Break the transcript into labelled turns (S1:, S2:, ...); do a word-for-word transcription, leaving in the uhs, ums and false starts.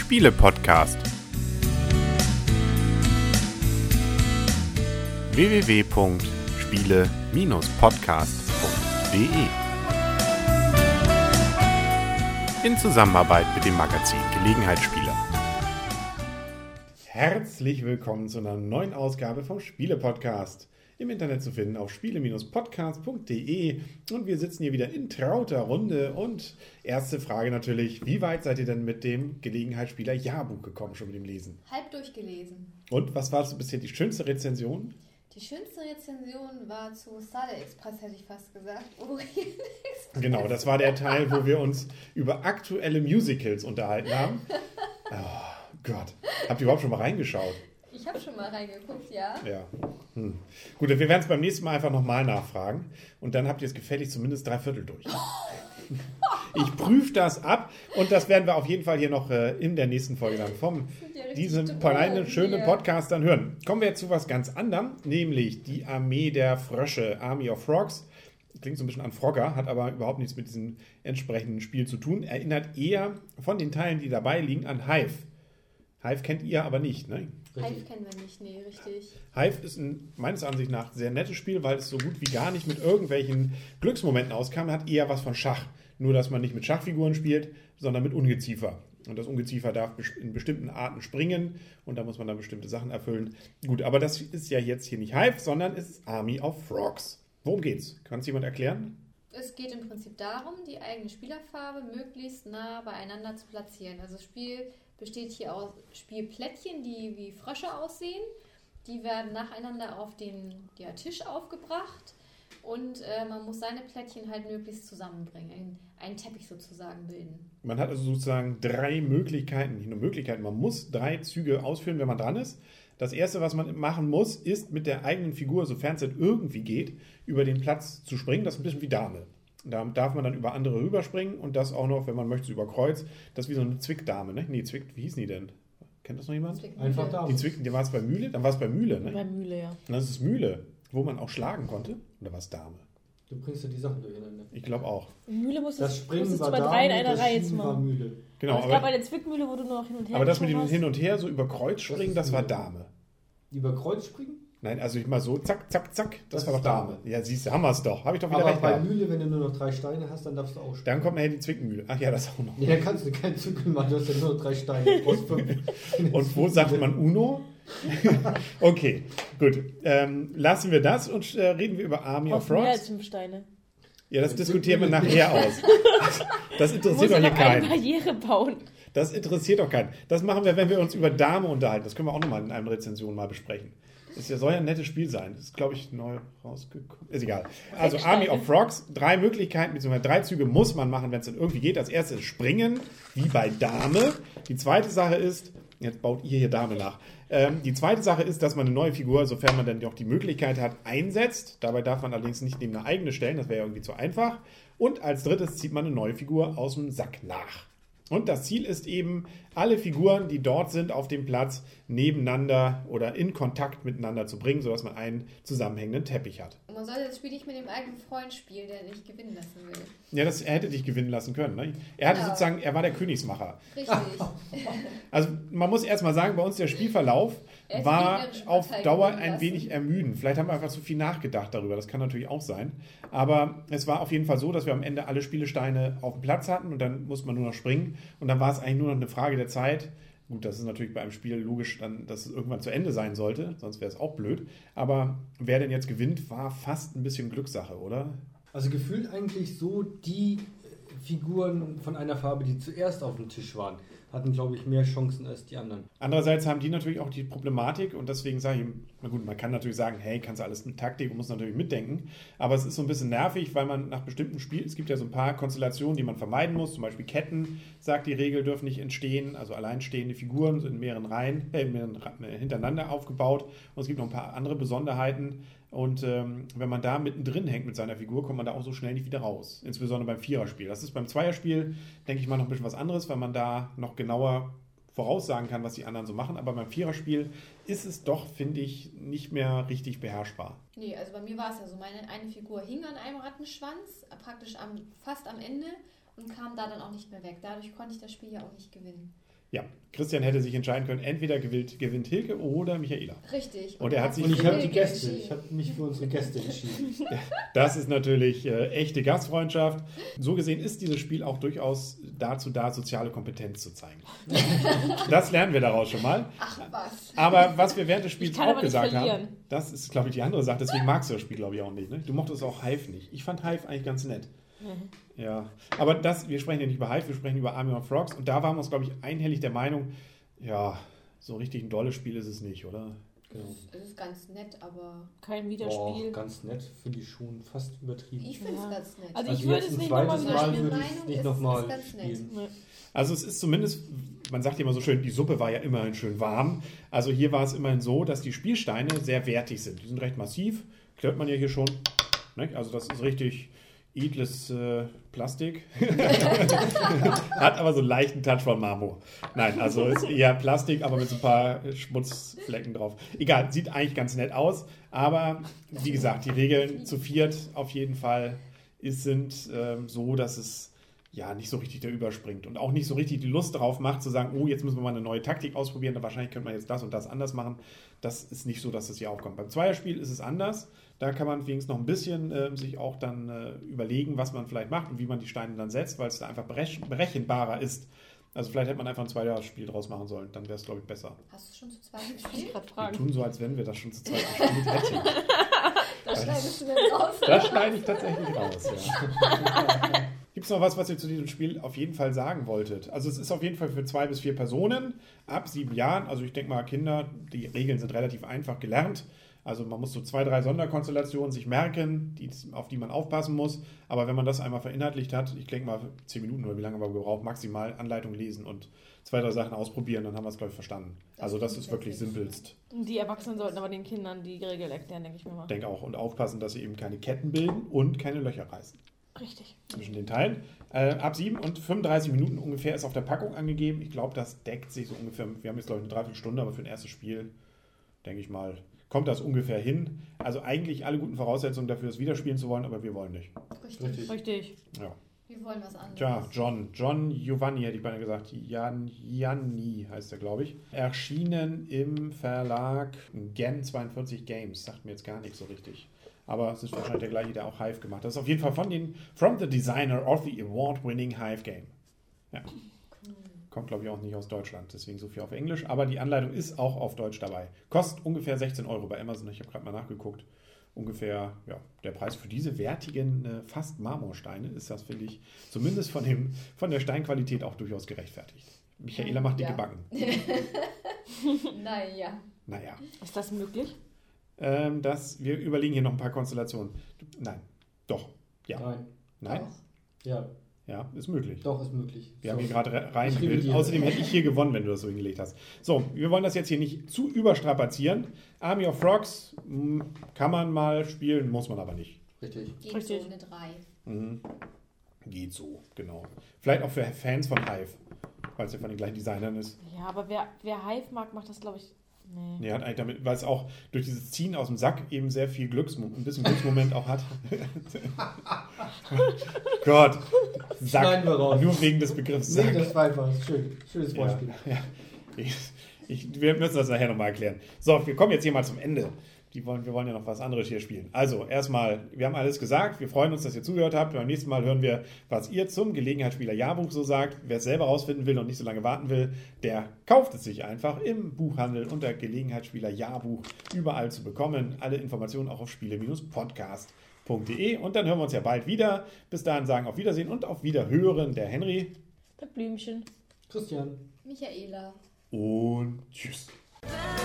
S1: Spiele-Podcast. w w w punkt spiele Bindestrich podcast punkt d e in Zusammenarbeit mit dem Magazin Gelegenheitsspieler.
S2: Herzlich willkommen zu einer neuen Ausgabe vom Spiele-Podcast. Im Internet zu finden auf spiele Bindestrich podcast punkt d e. Und wir sitzen hier wieder in trauter Runde. Und erste Frage natürlich, wie weit seid ihr denn mit dem Gelegenheitsspieler-Jahrbuch gekommen, schon mit dem Lesen?
S3: Halb durchgelesen.
S2: Und was war so bisher die schönste Rezension?
S3: Die schönste Rezension war zu Starlight Express, hätte ich fast gesagt. Orient Express.
S2: Genau, das war der Teil, wo wir uns über aktuelle Musicals unterhalten haben. Oh Gott, habt ihr überhaupt schon mal reingeschaut?
S3: Ich habe schon mal reingeguckt, ja.
S2: Ja. Hm. Gut, wir werden es beim nächsten Mal einfach nochmal nachfragen. Und dann habt ihr es gefälligst zumindest drei Viertel durch. Ich prüfe das ab und das werden wir auf jeden Fall hier noch äh, in der nächsten Folge dann vom
S3: Ja
S2: diesem kleinen, schönen Podcast dann hören. Kommen wir jetzt zu was ganz anderem, nämlich die Armee der Frösche, Army of Frogs. Klingt so ein bisschen an Frogger, hat aber überhaupt nichts mit diesem entsprechenden Spiel zu tun. Erinnert eher von den Teilen, die dabei liegen, an Hive. Hive kennt ihr aber nicht, ne?
S3: Hive kennen wir nicht, nee, richtig.
S2: Hive ist ein, meines Ansichts nach, sehr nettes Spiel, weil es so gut wie gar nicht mit irgendwelchen Glücksmomenten auskam. Hat eher was von Schach. Nur, dass man nicht mit Schachfiguren spielt, sondern mit Ungeziefer. Und das Ungeziefer darf in bestimmten Arten springen und da muss man dann bestimmte Sachen erfüllen. Gut, aber das ist ja jetzt hier nicht Hive, sondern es ist Army of Frogs. Worum geht's? Kann es jemand erklären?
S3: Es geht im Prinzip darum, die eigene Spielerfarbe möglichst nah beieinander zu platzieren. Also das Spiel besteht hier aus Spielplättchen, die wie Frösche aussehen. Die werden nacheinander auf den ja, Tisch aufgebracht und äh, man muss seine Plättchen halt möglichst zusammenbringen, einen, einen Teppich sozusagen bilden.
S2: Man hat also sozusagen drei Möglichkeiten, nicht nur Möglichkeiten, man muss drei Züge ausführen, wenn man dran ist. Das Erste, was man machen muss, ist mit der eigenen Figur, sofern es denn irgendwie geht, über den Platz zu springen. Das ist ein bisschen wie Dame. Da darf man dann über andere rüberspringen und das auch noch, wenn man möchte, über Kreuz. Das ist wie so eine Zwickdame, ne? Nee, Zwick, wie hießen die denn? Kennt das noch jemand?
S4: Einfach Dame.
S2: Die Zwick, die war es bei Mühle? Dann war es bei Mühle, ne?
S5: Bei Mühle, ja.
S2: Und das ist Mühle, wo man auch schlagen konnte. Oder war es Dame?
S4: Du bringst ja die Sachen durcheinander.
S2: Ich glaube auch.
S5: Mühle musstest,
S4: Das Springen
S5: musstest
S4: war
S5: du bei
S4: Dame,
S5: drei in einer
S4: das
S5: Reihe zu
S4: Schieben war
S5: machen.
S4: Mühle.
S2: Genau,
S5: aber es
S2: aber,
S5: gab eine Zwickmühle, wo du nur noch hin und her
S2: aber das mit dem
S5: geschoben
S2: Hin und Her, so über Kreuz springen,
S4: ist
S2: das war
S4: Mühle.
S2: Dame.
S4: Über Kreuz springen?
S2: Nein, also ich mal so, zack, zack, zack, das,
S4: Das
S2: war doch
S4: ist
S2: Dame.
S4: Dame.
S2: Ja, siehst du, haben wir es doch. Habe ich doch wieder
S4: Aber
S2: recht
S4: bei
S2: gehabt.
S4: Mühle, wenn du nur noch drei Steine hast, dann darfst du auch springen.
S2: Dann kommt nachher die Zwickmühle. Ach ja, das auch noch.
S4: Nee, dann kannst du keinen Zügel machen, du hast ja nur noch drei Steine. Du brauchst fünf.
S2: Und wo sagt man Uno? Okay, gut. Ähm, lassen wir das und äh, reden wir über Army of
S5: Auf mehr als
S2: Frogs.
S5: fünf Steine.
S2: Ja, das diskutieren wir nachher aus. Das
S5: Du
S2: interessiert
S5: musst
S2: doch
S5: ja
S2: hier
S5: noch eine
S2: keinen.
S5: Barriere bauen.
S2: Das interessiert doch keinen. Das machen wir, wenn wir uns über Dame unterhalten. Das können wir auch nochmal in einer Rezension mal besprechen. Das soll ja ein nettes Spiel sein. Das ist, glaube ich, neu rausgekommen. Ist egal. Also Army of Frogs, drei Möglichkeiten, beziehungsweise drei Züge muss man machen, wenn es denn irgendwie geht. Das erste ist Springen, wie bei Dame. Die zweite Sache ist, jetzt baut ihr hier Dame nach. Ähm, die zweite Sache ist, dass man eine neue Figur, sofern man dann auch die Möglichkeit hat, einsetzt. Dabei darf man allerdings nicht neben eine eigene stellen, das wäre ja irgendwie zu einfach. Und als drittes zieht man eine neue Figur aus dem Sack nach. Und das Ziel ist eben, alle Figuren, die dort sind auf dem Platz, nebeneinander oder in Kontakt miteinander zu bringen, sodass man einen zusammenhängenden Teppich hat.
S3: Und man sollte das Spiel nicht mit dem eigenen Freund spielen, der dich gewinnen lassen will.
S2: Ja, das, er hätte dich gewinnen lassen können. Ne? Er hatte
S3: Ja.
S2: sozusagen, er war der Königsmacher.
S3: Richtig.
S2: Also man muss erstmal sagen, bei uns der Spielverlauf
S3: Er ist
S2: war
S3: gegnerische
S2: auf
S3: Partei
S2: Dauer
S3: gewinnen
S2: ein
S3: lassen.
S2: wenig ermüdend. Vielleicht haben wir einfach zu viel nachgedacht darüber, das kann natürlich auch sein. Aber es war auf jeden Fall so, dass wir am Ende alle Spielesteine auf dem Platz hatten und dann musste man nur noch springen. Und dann war es eigentlich nur noch eine Frage der Zeit. Gut, das ist natürlich bei einem Spiel logisch, dann, dass es irgendwann zu Ende sein sollte, sonst wäre es auch blöd. Aber wer denn jetzt gewinnt, war fast ein bisschen Glückssache, oder?
S4: Also gefühlt eigentlich so, die äh, Figuren von einer Farbe, die zuerst auf dem Tisch waren, hatten, glaube ich, mehr Chancen als die anderen.
S2: Andererseits haben die natürlich auch die Problematik und deswegen sage ich, na gut, man kann natürlich sagen, hey, kannst du alles mit Taktik und muss natürlich mitdenken, aber es ist so ein bisschen nervig, weil man nach bestimmten Spielen, es gibt ja so ein paar Konstellationen, die man vermeiden muss, zum Beispiel Ketten, sagt die Regel, dürfen nicht entstehen, also alleinstehende Figuren sind in mehreren Reihen, äh, in mehreren, äh, hintereinander aufgebaut und es gibt noch ein paar andere Besonderheiten und ähm, wenn man da mittendrin hängt mit seiner Figur, kommt man da auch so schnell nicht wieder raus, insbesondere beim Viererspiel. Das ist beim Zweierspiel, denke ich mal, noch ein bisschen was anderes, weil man da noch genauer voraussagen kann, was die anderen so machen. Aber beim Viererspiel ist es doch, finde ich, nicht mehr richtig beherrschbar.
S3: Nee, also bei mir war es ja so, meine eine Figur hing an einem Rattenschwanz, praktisch am, fast am Ende und kam da dann auch nicht mehr weg. Dadurch konnte ich das Spiel ja auch nicht gewinnen.
S2: Ja, Christian hätte sich entscheiden können, entweder gewinnt, gewinnt Hilke oder Michaela.
S3: Richtig.
S2: Und er hat sich-
S4: Und ich habe die
S3: Hilke
S4: Gäste.
S3: entschieden.
S4: Ich habe mich für unsere Gäste entschieden.
S2: Das ist natürlich äh, echte Gastfreundschaft. So gesehen ist dieses Spiel auch durchaus dazu da, soziale Kompetenz zu zeigen. Das lernen wir daraus schon mal.
S3: Ach was.
S2: Aber was wir während des Spiels
S5: Ich kann
S2: auch
S5: aber nicht
S2: gesagt haben,
S5: verlieren.
S2: das ist, glaube ich, die andere Sache. Deswegen magst du das Spiel, glaube ich, auch nicht. Ne? Du mochtest auch Hive nicht. Ich fand Hive eigentlich ganz nett.
S5: Mhm.
S2: Ja, aber das, wir sprechen ja nicht über Hive, wir sprechen über Army of Frogs. Und da waren wir uns, glaube ich, einhellig der Meinung, ja, so richtig ein dolles Spiel ist es nicht, oder?
S4: Genau.
S3: Es ist ganz nett, aber
S5: Kein
S4: Boah,
S5: Wiederspiel.
S4: ganz nett, finde ich schon fast übertrieben.
S3: ich finde es
S5: Ja.
S3: ganz nett.
S5: Also
S4: Also
S5: ich würde
S4: jetzt
S5: es
S4: ein
S5: nicht nochmal
S4: zweites
S5: wieder
S4: Mal
S5: spielen.
S4: würde ich
S3: Meinung
S4: es nicht
S3: ist-
S4: nochmal
S3: ist ganz nett.
S4: spielen.
S5: Nee.
S2: Also es ist zumindest, man sagt ja immer so schön, die Suppe war ja immerhin schön warm. Also hier war es immerhin so, dass die Spielsteine sehr wertig sind. Die sind recht massiv, hört man ja hier schon. Ne? Also das ist richtig edles äh, Plastik. Hat aber so einen leichten Touch von Marmor. Nein, also ist eher Plastik, aber mit so ein paar Schmutzflecken drauf. Egal, sieht eigentlich ganz nett aus. Aber wie gesagt, die Regeln zu viert auf jeden Fall ist, sind ähm, so, dass es ja nicht so richtig da überspringt und auch nicht so richtig die Lust drauf macht, zu sagen, oh, jetzt müssen wir mal eine neue Taktik ausprobieren, da wahrscheinlich könnte man jetzt das und das anders machen. Das ist nicht so, dass das hier aufkommt. Beim Zweierspiel ist es anders. Da kann man wenigstens noch ein bisschen äh, sich auch dann äh, überlegen, was man vielleicht macht und wie man die Steine dann setzt, weil es da einfach berech berechenbarer ist. Also vielleicht hätte man einfach ein Zweierspiel draus machen sollen, dann wäre es, glaube ich, besser.
S3: Hast du schon zu zweit
S5: Ich
S3: gespielt?
S5: gerade
S2: Wir
S5: fragen.
S2: tun so, als wenn wir das schon zu zweit gespielt hätten.
S3: Da schneidest du dann raus.
S2: Das schneide ich tatsächlich raus, ja. Gibt es noch was, was ihr zu diesem Spiel auf jeden Fall sagen wolltet? Also es ist auf jeden Fall für zwei bis vier Personen ab sieben Jahren. Also ich denke mal, Kinder, die Regeln sind relativ einfach gelernt. Also man muss so zwei, drei Sonderkonstellationen sich merken, die, auf die man aufpassen muss. Aber wenn man das einmal verinnerlicht hat, ich denke mal zehn Minuten oder wie lange wir gebraucht, maximal Anleitung lesen und zwei, drei Sachen ausprobieren, dann haben wir es, glaube ich, verstanden. Also das ist wirklich simpelst.
S5: Die Erwachsenen sollten aber den Kindern die Regeln erklären, denke ich mir mal.
S2: Ich denke auch. Und aufpassen, dass sie eben keine Ketten bilden und keine Löcher reißen.
S5: Richtig.
S2: Zwischen den Teilen. Äh, ab sieben und fünfunddreißig Minuten ungefähr ist auf der Packung angegeben. Ich glaube, das deckt sich so ungefähr. Wir haben jetzt, glaube ich, eine Dreiviertelstunde, aber für ein erstes Spiel, denke ich mal, kommt das ungefähr hin. Also eigentlich alle guten Voraussetzungen dafür, es wieder spielen zu wollen, aber wir wollen nicht.
S3: Richtig.
S4: Richtig.
S5: Richtig.
S2: Ja.
S3: Wir wollen was anderes.
S2: Tja, John. John Giovanni hätte ich beinahe gesagt. Jan, Janni heißt er, glaube ich. Erschienen im Verlag Gen zweiundvierzig Games. Sagt mir jetzt gar nichts so richtig. Aber es ist wahrscheinlich der gleiche, der auch Hive gemacht hat. Das ist auf jeden Fall von den From the Designer of the Award-Winning Hive Game. Ja. Kommt, glaube ich, auch nicht aus Deutschland, deswegen so viel auf Englisch. Aber die Anleitung ist auch auf Deutsch dabei. Kostet ungefähr sechzehn Euro bei Amazon. Ich habe gerade mal nachgeguckt. Ungefähr, ja, der Preis für diese wertigen, äh, fast Marmorsteine ist das, finde ich, zumindest von, dem, von der Steinqualität auch durchaus gerechtfertigt. Michaela macht dicke
S3: Ja.
S2: Backen.
S3: Naja.
S2: Naja.
S5: Ist das möglich?
S2: Ähm, das, wir überlegen hier noch ein paar Konstellationen. Nein. Doch. Ja.
S4: Nein.
S2: Nein?
S3: Doch.
S4: Ja,
S2: Ja, ist möglich.
S4: doch, ist möglich.
S2: Wir
S4: So.
S2: haben hier gerade re-
S4: Ich
S2: reingebildet.
S4: revidiere.
S2: Außerdem hätte ich hier gewonnen, wenn du das so hingelegt hast. So, wir wollen das jetzt hier nicht zu überstrapazieren. Army of Frogs mh, kann man mal spielen, muss man aber nicht.
S4: Richtig.
S3: Geht
S5: Richtig.
S3: so eine drei.
S2: Mhm. Geht so, genau. Vielleicht auch für Fans von Hive, weil es ja von den gleichen Designern ist.
S5: Ja, aber wer, wer Hive mag, macht das, glaube ich. Nee.
S2: Nee, hat eigentlich damit, weil es auch durch dieses Ziehen aus dem Sack eben sehr viel Glücksmoment, ein bisschen Glücksmoment auch hat. Gott, Sack.
S4: Schneiden wir raus.
S2: Nur wegen des Begriffs
S4: Nee,
S2: Sack.
S4: das war einfach schön. Schönes
S2: Ja,
S4: Wortspiel.
S2: ja. Ich, ich, wir müssen das nachher nochmal erklären. So, wir kommen jetzt hier mal zum Ende. Die wollen, wir wollen ja noch was anderes hier spielen. Also, erstmal, wir haben alles gesagt. Wir freuen uns, dass ihr zugehört habt. Beim nächsten Mal hören wir, was ihr zum Gelegenheitsspieler-Jahrbuch so sagt. Wer es selber rausfinden will und nicht so lange warten will, der kauft es sich einfach im Buchhandel unter Gelegenheitsspieler-Jahrbuch überall zu bekommen. Alle Informationen auch auf spiele Podcast punkt de. Und dann hören wir uns ja bald wieder. Bis dahin sagen auf Wiedersehen und auf Wiederhören der Henry
S5: Der Blümchen.
S4: Christian.
S3: Michaela.
S2: und tschüss.
S6: Bye.